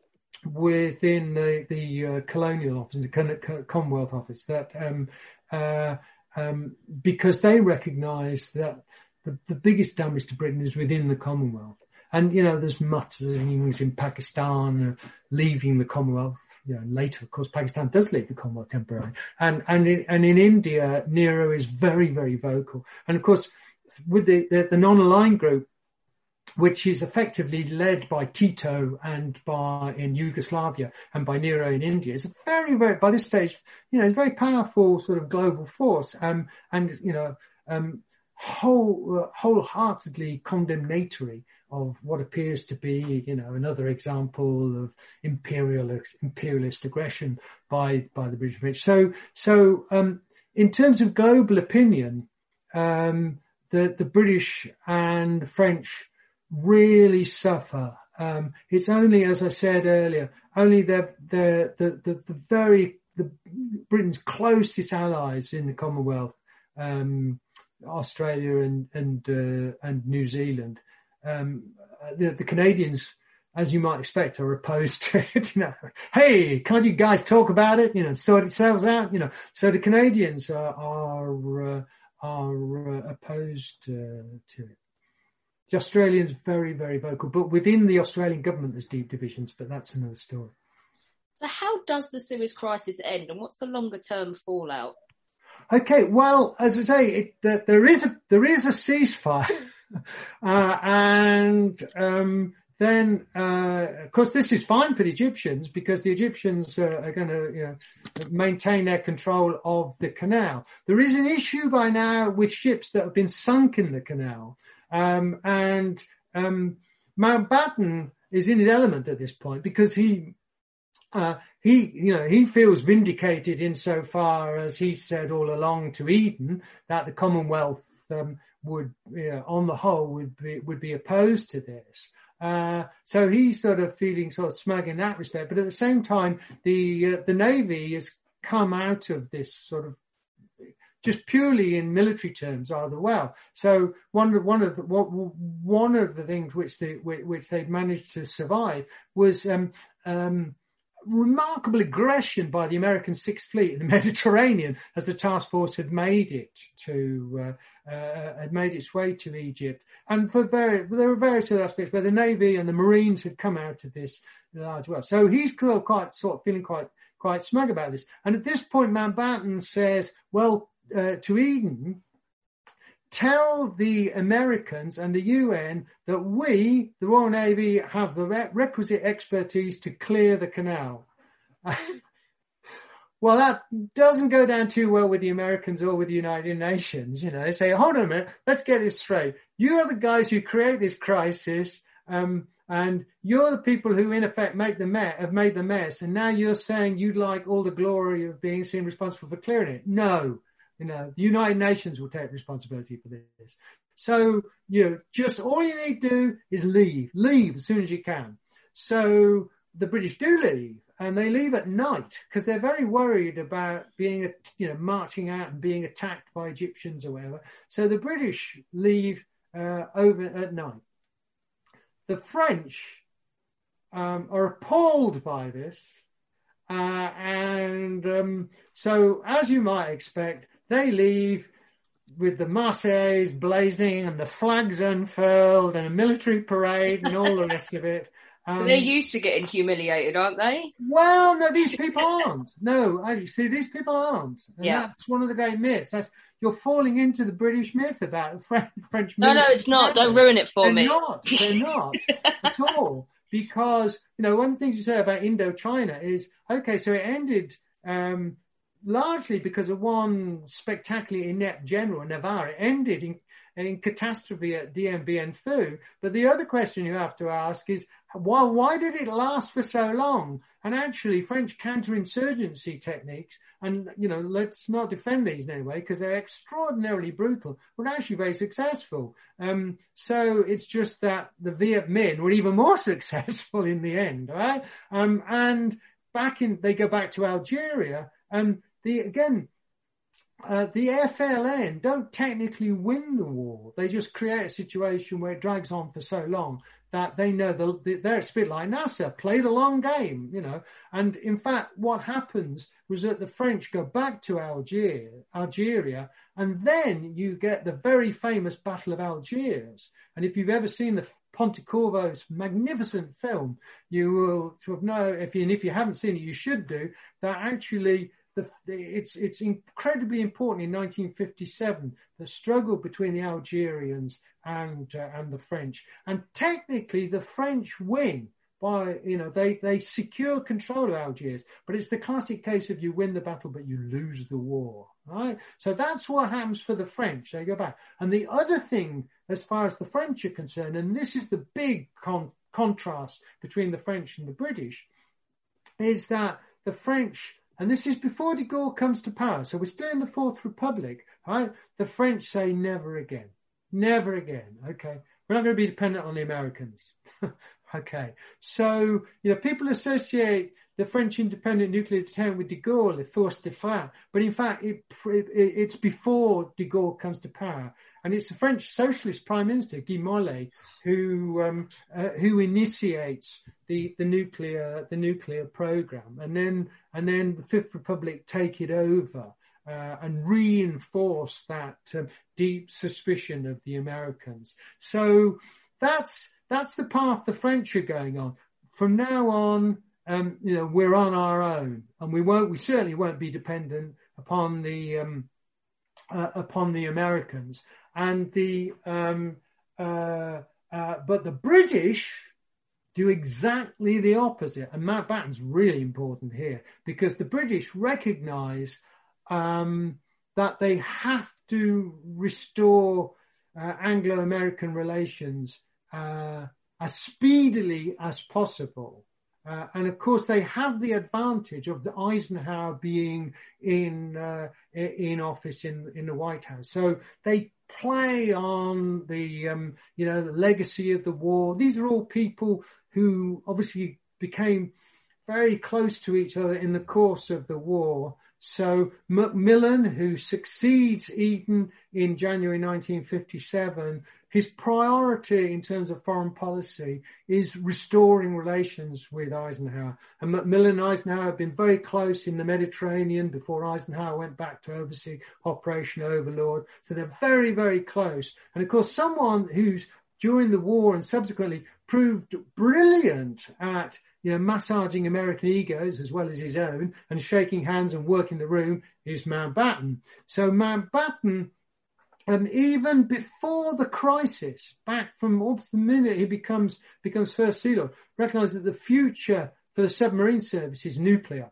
within the, the uh, Colonial Office, the Commonwealth Office, that um, uh, um, because they recognise that the, the biggest damage to Britain is within the Commonwealth. And, you know, there's mutterings in Pakistan uh, leaving the Commonwealth. You know, later, of course, Pakistan does leave the Commonwealth temporarily. And, and, in, and in India, Nehru is very, very vocal. And, of course, with the, the, the non-aligned group, which is effectively led by Tito and by in Yugoslavia and by Nehru in India, is a very, very, by this stage, you know, very powerful sort of global force. Um, and, you know, um, whole, uh, wholeheartedly condemnatory of what appears to be, you know, another example of imperialist, imperialist aggression by, by the British British. So, so, um, in terms of global opinion, um, the, the British and French really suffer. Um, it's only, as I said earlier, only the, the, the, the, the very, the Britain's closest allies in the Commonwealth, um, Australia and, and, uh, and New Zealand. Um, the, the Canadians as you might expect, are opposed to it. You know, hey, can't you guys talk about it? You know, sort yourselves out. You know, so the Canadians are are uh, are uh, opposed uh, to it. The Australians very very vocal, but within the Australian government there's deep divisions. But that's another story. So, how does the Suez Crisis end, and what's the longer term fallout? Okay, well, as I say, it, uh, there is a there is a ceasefire, uh, and um, then uh, of course this is fine for the Egyptians because the Egyptians uh, are going to, you know, maintain their control of the canal. There is an issue by now with ships that have been sunk in the canal, um, and um, Mountbatten is in his element at this point because he. Uh, he, you know, he feels vindicated insofar as he said all along to Eden that the Commonwealth um, would, you know, on the whole, would be would be opposed to this. Uh, so he's sort of feeling sort of smug in that respect. But at the same time, the uh, the Navy has come out of this sort of just purely in military terms rather well. So one of one of the one of the things which they which they've managed to survive was. Um, um, remarkable aggression by the American Sixth Fleet in the Mediterranean as the task force had made it to uh, uh, had made its way to Egypt, and for very there were various other aspects where the Navy and the Marines had come out of this uh, as well. So he's quite sort of feeling quite quite smug about this. And at this point, Mountbatten says, "Well, uh, to Eden, tell the Americans and the U N that we, the Royal Navy, have the re- requisite expertise to clear the canal." Well, that doesn't go down too well with the Americans or with the United Nations. You know, they say, hold on a minute, let's get this straight. You are the guys who create this crisis, um, and you're the people who, in effect, make the me- have made the mess, and now you're saying you'd like all the glory of being seen responsible for clearing it. No. You know, the United Nations will take responsibility for this. So, you know, just all you need to do is leave. Leave as soon as you can. So the British do leave, and they leave at night because they're very worried about being, you know, marching out and being attacked by Egyptians or whatever. So the British leave uh, over at night. The French um, are appalled by this. Uh, and um, so, as you might expect, they leave with the Marseillaise blazing and the flags unfurled and a military parade and all the rest of it. Um, They're used to getting humiliated, aren't they? Well, no, these people aren't. No, actually, see, these people aren't. And yeah. That's one of the great myths. That's, you're falling into the British myth about French, French No, no, it's not. Don't ruin it for They're me. They're not. They're not at all. Because, you know, one of the things you say about Indochina is, okay, so it ended um, largely because of one spectacularly inept general, Navarre. It ended in, in catastrophe at Dien Bien Phu. But the other question you have to ask is, why, why did it last for so long? And actually, French counterinsurgency techniques, and, you know, let's not defend these in any way because they're extraordinarily brutal, were actually very successful. Um, so it's just that the Viet Minh were even more successful in the end, right? Um, and back in, they go back to Algeria, and the, again, Uh, the F L N don't technically win the war. They just create a situation where it drags on for so long that they know the, they're a bit like Nasser, play the long game, you know. And in fact, what happens was that the French go back to Algier, Algeria, and then you get the very famous Battle of Algiers. And if you've ever seen the Pontecorvo's magnificent film, you will sort of know, if you, and if you haven't seen it, you should do, that actually The, it's it's incredibly important in nineteen fifty-seven, the struggle between the Algerians and uh, and the French. And technically, the French win by, you know, they, they secure control of Algiers. But it's the classic case of you win the battle, but you lose the war, right? So that's what happens for the French. They go back. And the other thing, as far as the French are concerned, and this is the big con- contrast between the French and the British, is that the French... And this is before de Gaulle comes to power. So we're still in the Fourth Republic, right? The French say never again. Never again. Okay. We're not going to be dependent on the Americans. Okay. So, you know, people associate the French independent nuclear deterrent with de Gaulle, the force de frappe, but in fact, it, it, it's before de Gaulle comes to power. And it's the French socialist prime minister, Guy Mollet, who, um, uh, who initiates the, the nuclear, the nuclear program. And then, and then the Fifth Republic take it over, uh, and reinforce that um, deep suspicion of the Americans. So that's, that's the path the French are going on. From now on, um, you know, we're on our own, and we won't, we certainly won't be dependent upon the, um, uh, upon the Americans. And the, um, uh, uh, but the British do exactly the opposite. And Mountbatten's really important here, because the British recognize, um, that they have to restore, uh, Anglo-American relations, uh, as speedily as possible. Uh, and of course, they have the advantage of the Eisenhower being in uh, in office in in the White House. So they play on the um, you know the legacy of the war. These are all people who obviously became very close to each other in the course of the war. So Macmillan, who succeeds Eden in January nineteen fifty-seven, his priority in terms of foreign policy is restoring relations with Eisenhower. And Macmillan and Eisenhower have been very close in the Mediterranean before Eisenhower went back to oversee Operation Overlord. So they're very, very close. And of course, someone who's during the war and subsequently proved brilliant at you know, massaging American egos as well as his own and shaking hands and working the room is Mountbatten. So Mountbatten, um, even before the crisis, back from almost the minute he becomes becomes First Sea Lord, recognised that the future for the submarine service is nuclear.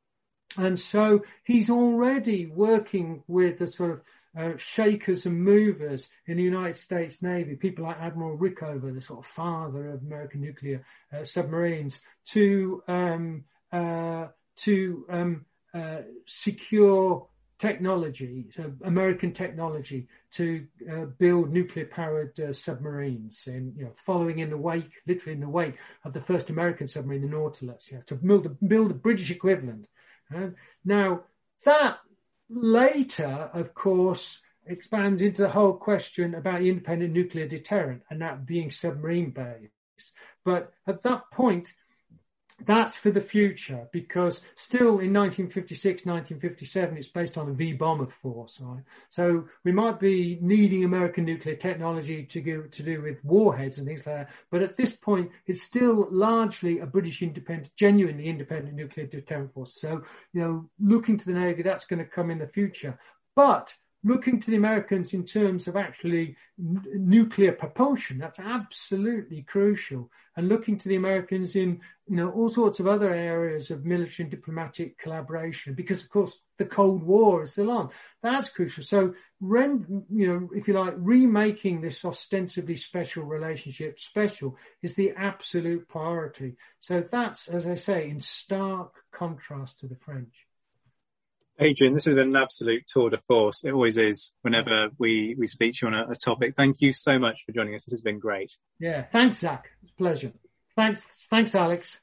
And so he's already working with the sort of Uh, shakers and movers in the United States Navy, people like Admiral Rickover, the sort of father of American nuclear uh, submarines, to um, uh, to um, uh, secure technology, so American technology, to uh, build nuclear-powered uh, submarines, and you know, following in the wake, literally in the wake of the first American submarine, the Nautilus, you know, to build a, build a British equivalent. Uh, now that later, of course, expands into the whole question about the independent nuclear deterrent and that being submarine-based. But at that point, that's for the future, because still in nineteen fifty-six, nineteen fifty-seven, it's based on a V-bomber force. Right? So we might be needing American nuclear technology to go to do with warheads and things like that. But at this point, it's still largely a British independent, genuinely independent nuclear deterrent force. So, you know, looking to the Navy, that's going to come in the future. But looking to the Americans in terms of actually n- nuclear propulsion, that's absolutely crucial. And looking to the Americans in, you know, all sorts of other areas of military and diplomatic collaboration, because of course the Cold War is still on. That's crucial. So, ren- you know, if you like, remaking this ostensibly special relationship special is the absolute priority. So that's, as I say, in stark contrast to the French. Adrian, this has been an absolute tour de force. It always is whenever we, we speak to you on a, a topic. Thank you so much for joining us. This has been great. Yeah, thanks, Zach. It's a pleasure. Thanks, thanks, Alex.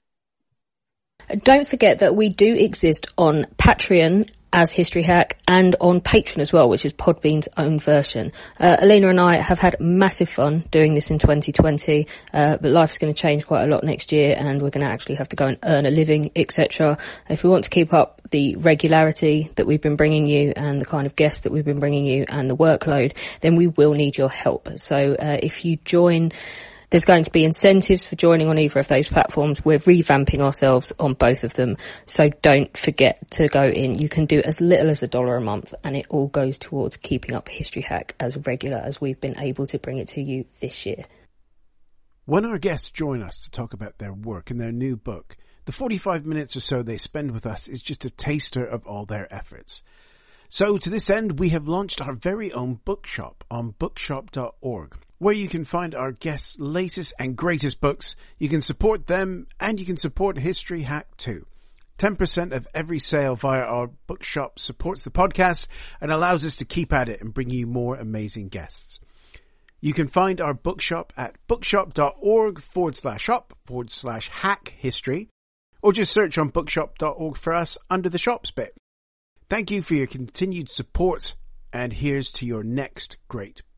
Don't forget that we do exist on Patreon as History Hack and on Patreon as well, which is Podbean's own version. Uh, Alina and I have had massive fun doing this in twenty twenty, uh, but life's going to change quite a lot next year and we're going to actually have to go and earn a living, et cetera. If we want to keep up the regularity that we've been bringing you and the kind of guests that we've been bringing you and the workload, then we will need your help. So uh, if you join, there's going to be incentives for joining on either of those platforms. We're revamping ourselves on both of them. So don't forget to go in. You can do as little as a dollar a month and it all goes towards keeping up History Hack as regular as we've been able to bring it to you this year. When our guests join us to talk about their work and their new book, the forty-five minutes or so they spend with us is just a taster of all their efforts. So to this end, we have launched our very own bookshop on bookshop dot org, where you can find our guests' latest and greatest books. You can support them and you can support History Hack too. ten percent of every sale via our bookshop supports the podcast and allows us to keep at it and bring you more amazing guests. You can find our bookshop at bookshop.org forward slash shop forward slash hack history, or just search on bookshop dot org for us under the shops bit. Thank you for your continued support, and here's to your next great